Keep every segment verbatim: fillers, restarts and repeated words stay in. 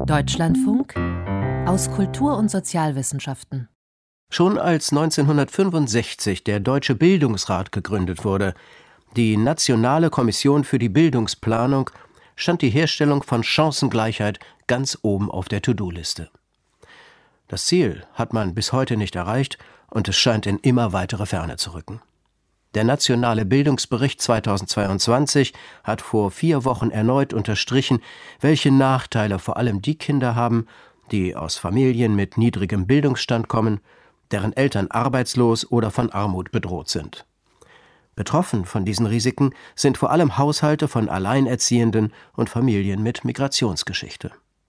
Deutschlandfunk aus Kultur- und Sozialwissenschaften. Schon als neunzehnhundertfünfundsechzig der Deutsche Bildungsrat gegründet wurde, die Nationale Kommission für die Bildungsplanung, stand die Herstellung von Chancengleichheit ganz oben auf der To-Do-Liste. Das Ziel hat man bis heute nicht erreicht und es scheint in immer weitere Ferne zu rücken. Der Nationale Bildungsbericht zweitausendzweiundzwanzig hat vor vier Wochen erneut unterstrichen, welche Nachteile vor allem die Kinder haben, die aus Familien mit niedrigem Bildungsstand kommen, deren Eltern arbeitslos oder von Armut bedroht sind. Betroffen von diesen Risiken sind vor allem Haushalte von Alleinerziehenden und Familien mit Migrationsgeschichte.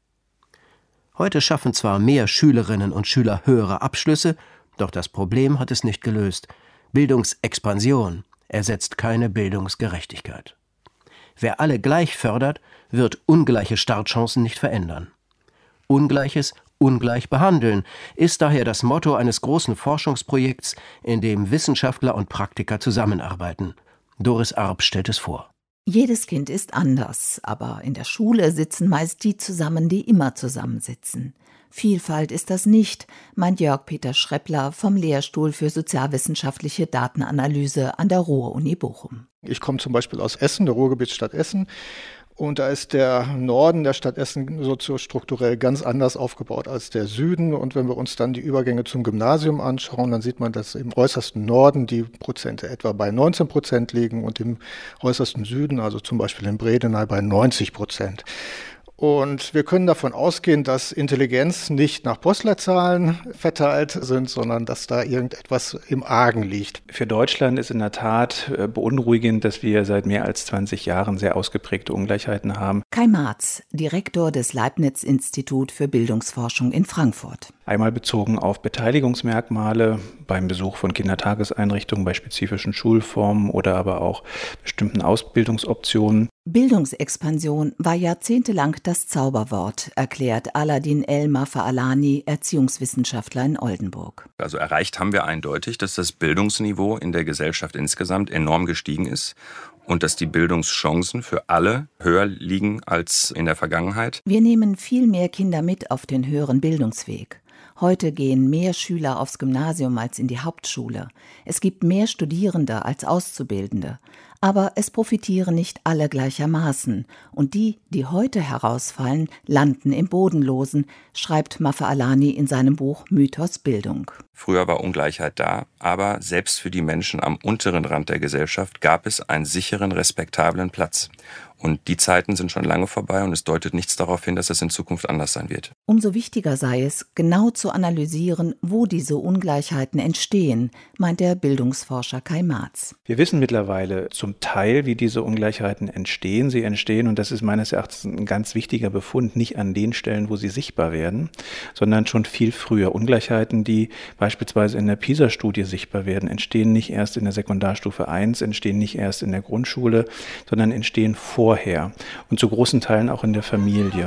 Heute schaffen zwar mehr Schülerinnen und Schüler höhere Abschlüsse, doch das Problem hat es nicht gelöst. Bildungsexpansion ersetzt keine Bildungsgerechtigkeit. Wer alle gleich fördert, wird ungleiche Startchancen nicht verändern. Ungleiches ungleich behandeln ist daher das Motto eines großen Forschungsprojekts, in dem Wissenschaftler und Praktiker zusammenarbeiten. Doris Arp stellt es vor. Jedes Kind ist anders, aber in der Schule sitzen meist die zusammen, die immer zusammensitzen. Vielfalt ist das nicht, meint Jörg-Peter Schreppler vom Lehrstuhl für sozialwissenschaftliche Datenanalyse an der Ruhr-Uni Bochum. Ich komme zum Beispiel aus Essen, der Ruhrgebietsstadt Essen. Und da ist der Norden der Stadt Essen soziostrukturell ganz anders aufgebaut als der Süden. Und wenn wir uns dann die Übergänge zum Gymnasium anschauen, dann sieht man, dass im äußersten Norden die Prozente etwa bei neunzehn Prozent liegen und im äußersten Süden, also zum Beispiel in Bredeney, bei neunzig Prozent. Und wir können davon ausgehen, dass Intelligenz nicht nach Postleitzahlen verteilt sind, sondern dass da irgendetwas im Argen liegt. Für Deutschland ist in der Tat beunruhigend, dass wir seit mehr als zwanzig Jahren sehr ausgeprägte Ungleichheiten haben. Kai Marz, Direktor des Leibniz-Institut für Bildungsforschung in Frankfurt. Einmal bezogen auf Beteiligungsmerkmale beim Besuch von Kindertageseinrichtungen, bei spezifischen Schulformen oder aber auch bestimmten Ausbildungsoptionen. Bildungsexpansion war jahrzehntelang das Zauberwort, erklärt Aladin El-Mafaalani, Erziehungswissenschaftler in Oldenburg. Also erreicht haben wir eindeutig, dass das Bildungsniveau in der Gesellschaft insgesamt enorm gestiegen ist und dass die Bildungschancen für alle höher liegen als in der Vergangenheit. Wir nehmen viel mehr Kinder mit auf den höheren Bildungsweg. Heute gehen mehr Schüler aufs Gymnasium als in die Hauptschule. Es gibt mehr Studierende als Auszubildende. Aber es profitieren nicht alle gleichermaßen. Und die, die heute herausfallen, landen im Bodenlosen, schreibt Mafaalani in seinem Buch Mythos Bildung. Früher war Ungleichheit da, aber selbst für die Menschen am unteren Rand der Gesellschaft gab es einen sicheren, respektablen Platz. Und die Zeiten sind schon lange vorbei und es deutet nichts darauf hin, dass es in Zukunft anders sein wird. Umso wichtiger sei es, genau zu analysieren, wo diese Ungleichheiten entstehen, meint der Bildungsforscher Kai Marz. Wir wissen mittlerweile zum Teil, wie diese Ungleichheiten entstehen. Sie entstehen, und das ist meines Erachtens ein ganz wichtiger Befund, nicht an den Stellen, wo sie sichtbar werden, sondern schon viel früher. Ungleichheiten, die beispielsweise in der PISA-Studie sichtbar werden, entstehen nicht erst in der Sekundarstufe eins, entstehen nicht erst in der Grundschule, sondern entstehen vorher und zu großen Teilen auch in der Familie.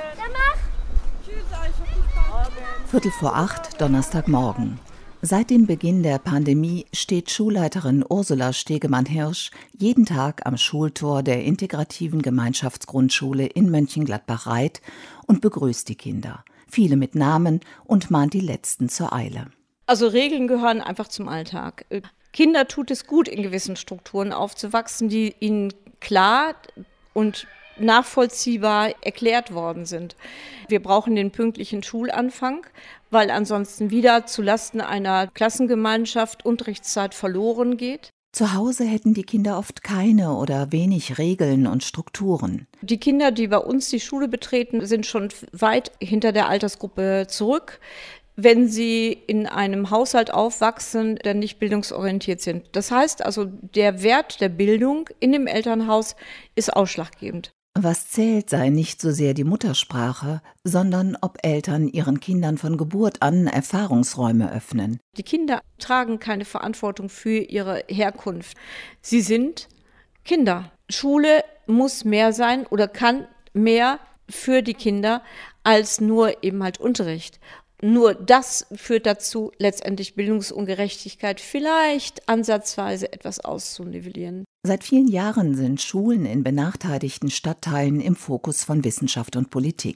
Viertel vor acht, Donnerstagmorgen. Seit dem Beginn der Pandemie steht Schulleiterin Ursula Stegemann-Hirsch jeden Tag am Schultor der integrativen Gemeinschaftsgrundschule in Mönchengladbach-Reit und begrüßt die Kinder. Viele mit Namen und mahnt die Letzten zur Eile. Also Regeln gehören einfach zum Alltag. Kinder tut es gut, in gewissen Strukturen aufzuwachsen, die ihnen klar und nachvollziehbar erklärt worden sind. Wir brauchen den pünktlichen Schulanfang, weil ansonsten wieder zulasten einer Klassengemeinschaft Unterrichtszeit verloren geht. Zu Hause hätten die Kinder oft keine oder wenig Regeln und Strukturen. Die Kinder, die bei uns die Schule betreten, sind schon weit hinter der Altersgruppe zurück, wenn sie in einem Haushalt aufwachsen, der nicht bildungsorientiert sind. Das heißt also, der Wert der Bildung in dem Elternhaus ist ausschlaggebend. Was zählt, sei nicht so sehr die Muttersprache, sondern ob Eltern ihren Kindern von Geburt an Erfahrungsräume öffnen. Die Kinder tragen keine Verantwortung für ihre Herkunft. Sie sind Kinder. Schule muss mehr sein oder kann mehr für die Kinder als nur eben halt Unterricht. Nur das führt dazu, letztendlich Bildungsungerechtigkeit vielleicht ansatzweise etwas auszunivellieren. Seit vielen Jahren sind Schulen in benachteiligten Stadtteilen im Fokus von Wissenschaft und Politik.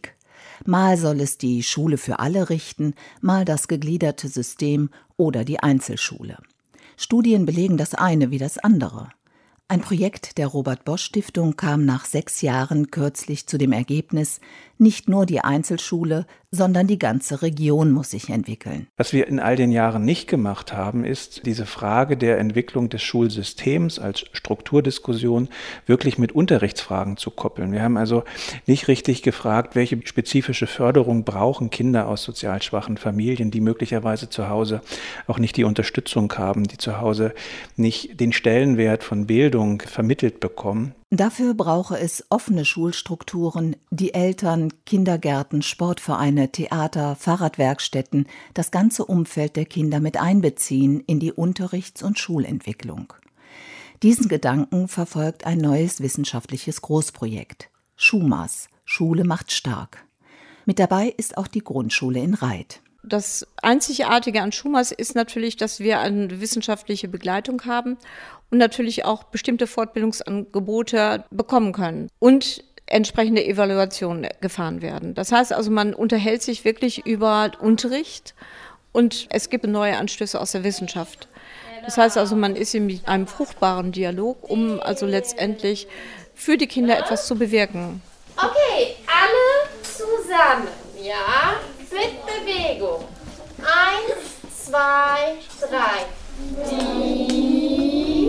Mal soll es die Schule für alle richten, mal das gegliederte System oder die Einzelschule. Studien belegen das eine wie das andere. Ein Projekt der Robert-Bosch-Stiftung kam nach sechs Jahren kürzlich zu dem Ergebnis, nicht nur die Einzelschule, sondern die ganze Region muss sich entwickeln. Was wir in all den Jahren nicht gemacht haben, ist diese Frage der Entwicklung des Schulsystems als Strukturdiskussion wirklich mit Unterrichtsfragen zu koppeln. Wir haben also nicht richtig gefragt, welche spezifische Förderung brauchen Kinder aus sozial schwachen Familien, die möglicherweise zu Hause auch nicht die Unterstützung haben, die zu Hause nicht den Stellenwert von Bildung vermittelt bekommen. Dafür brauche es offene Schulstrukturen, die Eltern, Kindergärten, Sportvereine, Theater, Fahrradwerkstätten, das ganze Umfeld der Kinder mit einbeziehen in die Unterrichts- und Schulentwicklung. Diesen Gedanken verfolgt ein neues wissenschaftliches Großprojekt. SCHUMAS, Schule macht stark. Mit dabei ist auch die Grundschule in Reith. Das Einzigartige an SCHUMAS ist natürlich, dass wir eine wissenschaftliche Begleitung haben und natürlich auch bestimmte Fortbildungsangebote bekommen können und entsprechende Evaluationen gefahren werden. Das heißt also, man unterhält sich wirklich über Unterricht und es gibt neue Anstöße aus der Wissenschaft. Das heißt also, man ist in einem fruchtbaren Dialog, um also letztendlich für die Kinder etwas zu bewirken. Okay, alle zusammen, ja? Mit Bewegung. Eins, zwei, drei. Die,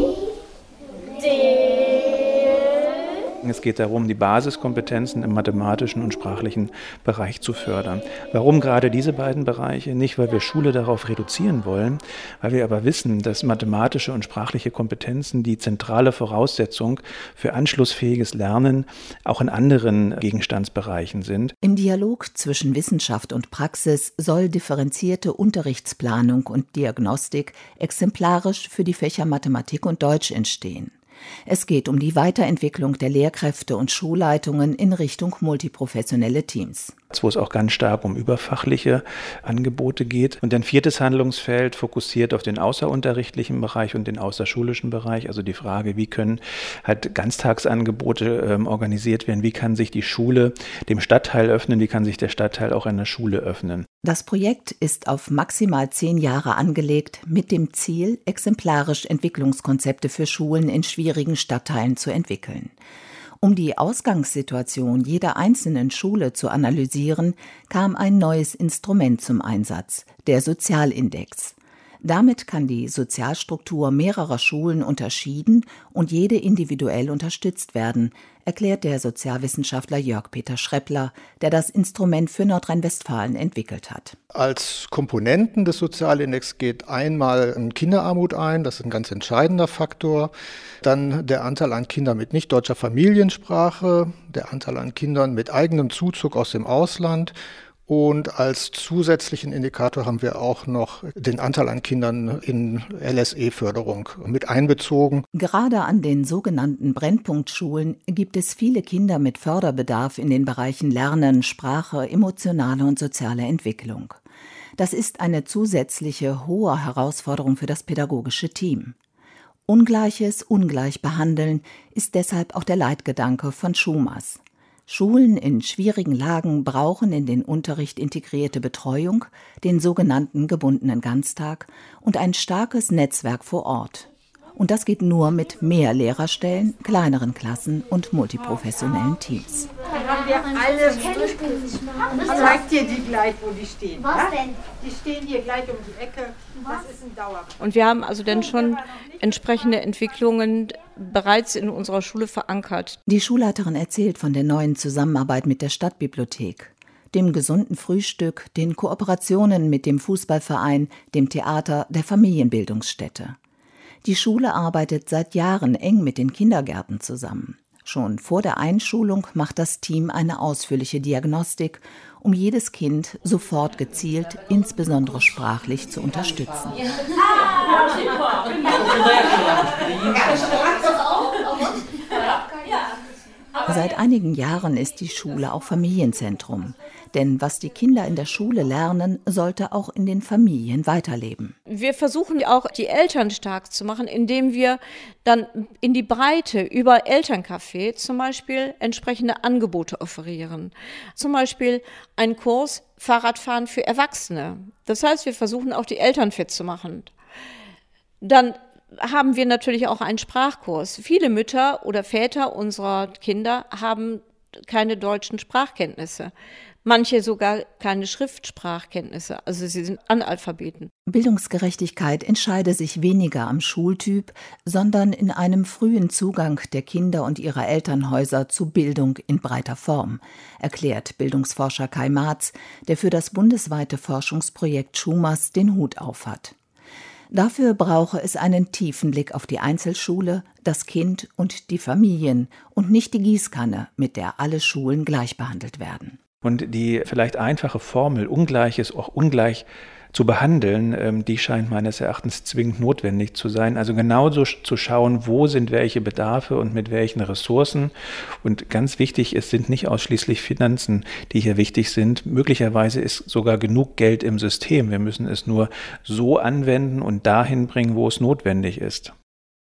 der. Es geht darum, die Basiskompetenzen im mathematischen und sprachlichen Bereich zu fördern. Warum gerade diese beiden Bereiche? Nicht, weil wir Schule darauf reduzieren wollen, weil wir aber wissen, dass mathematische und sprachliche Kompetenzen die zentrale Voraussetzung für anschlussfähiges Lernen auch in anderen Gegenstandsbereichen sind. Im Dialog zwischen Wissenschaft und Praxis soll differenzierte Unterrichtsplanung und Diagnostik exemplarisch für die Fächer Mathematik und Deutsch entstehen. Es geht um die Weiterentwicklung der Lehrkräfte und Schulleitungen in Richtung multiprofessionelle Teams. Wo es auch ganz stark um überfachliche Angebote geht. Und ein viertes Handlungsfeld fokussiert auf den außerunterrichtlichen Bereich und den außerschulischen Bereich. Also die Frage, wie können halt Ganztagsangebote ähm, organisiert werden? Wie kann sich die Schule dem Stadtteil öffnen? Wie kann sich der Stadtteil auch einer Schule öffnen? Das Projekt ist auf maximal zehn Jahre angelegt, mit dem Ziel, exemplarisch Entwicklungskonzepte für Schulen in schwierigen Stadtteilen zu entwickeln. Um die Ausgangssituation jeder einzelnen Schule zu analysieren, kam ein neues Instrument zum Einsatz, der Sozialindex. Damit kann die Sozialstruktur mehrerer Schulen unterschieden und jede individuell unterstützt werden, erklärt der Sozialwissenschaftler Jörg-Peter Schreppler, der das Instrument für Nordrhein-Westfalen entwickelt hat. Als Komponenten des Sozialindex geht einmal Kinderarmut ein, das ist ein ganz entscheidender Faktor. Dann der Anteil an Kindern mit nicht deutscher Familiensprache, der Anteil an Kindern mit eigenem Zuzug aus dem Ausland. Und als zusätzlichen Indikator haben wir auch noch den Anteil an Kindern in L S E-Förderung mit einbezogen. Gerade an den sogenannten Brennpunktschulen gibt es viele Kinder mit Förderbedarf in den Bereichen Lernen, Sprache, emotionale und soziale Entwicklung. Das ist eine zusätzliche hohe Herausforderung für das pädagogische Team. Ungleiches ungleich behandeln ist deshalb auch der Leitgedanke von SCHUMAS. Schulen in schwierigen Lagen brauchen in den Unterricht integrierte Betreuung, den sogenannten gebundenen Ganztag und ein starkes Netzwerk vor Ort. Und das geht nur mit mehr Lehrerstellen, kleineren Klassen und multiprofessionellen Teams. Da haben wir alles durchgeführt. Ich zeig dir die gleich, wo die stehen. Was ja? denn? Die stehen hier gleich um die Ecke. Das ist ein Dauer. Und wir haben also dann schon entsprechende Entwicklungen bereits in unserer Schule verankert. Die Schulleiterin erzählt von der neuen Zusammenarbeit mit der Stadtbibliothek, dem gesunden Frühstück, den Kooperationen mit dem Fußballverein, dem Theater, der Familienbildungsstätte. Die Schule arbeitet seit Jahren eng mit den Kindergärten zusammen. Schon vor der Einschulung macht das Team eine ausführliche Diagnostik, um jedes Kind sofort gezielt, insbesondere sprachlich, zu unterstützen. Seit einigen Jahren ist die Schule auch Familienzentrum. Denn was die Kinder in der Schule lernen, sollte auch in den Familien weiterleben. Wir versuchen auch, die Eltern stark zu machen, indem wir dann in die Breite über Elterncafé zum Beispiel entsprechende Angebote offerieren. Zum Beispiel ein Kurs Fahrradfahren für Erwachsene. Das heißt, wir versuchen auch die Eltern fit zu machen. Dann haben wir natürlich auch einen Sprachkurs. Viele Mütter oder Väter unserer Kinder haben keine deutschen Sprachkenntnisse. Manche sogar keine Schriftsprachkenntnisse, also sie sind Analphabeten. Bildungsgerechtigkeit entscheide sich weniger am Schultyp, sondern in einem frühen Zugang der Kinder und ihrer Elternhäuser zu Bildung in breiter Form, erklärt Bildungsforscher Kai Marz, der für das bundesweite Forschungsprojekt Schumers den Hut aufhat. Dafür brauche es einen tiefen Blick auf die Einzelschule, das Kind und die Familien und nicht die Gießkanne, mit der alle Schulen gleich behandelt werden. Und die vielleicht einfache Formel, Ungleiches auch ungleich zu behandeln, die scheint meines Erachtens zwingend notwendig zu sein. Also genauso zu schauen, wo sind welche Bedarfe und mit welchen Ressourcen. Und ganz wichtig, es sind nicht ausschließlich Finanzen, die hier wichtig sind. Möglicherweise ist sogar genug Geld im System. Wir müssen es nur so anwenden und dahin bringen, wo es notwendig ist.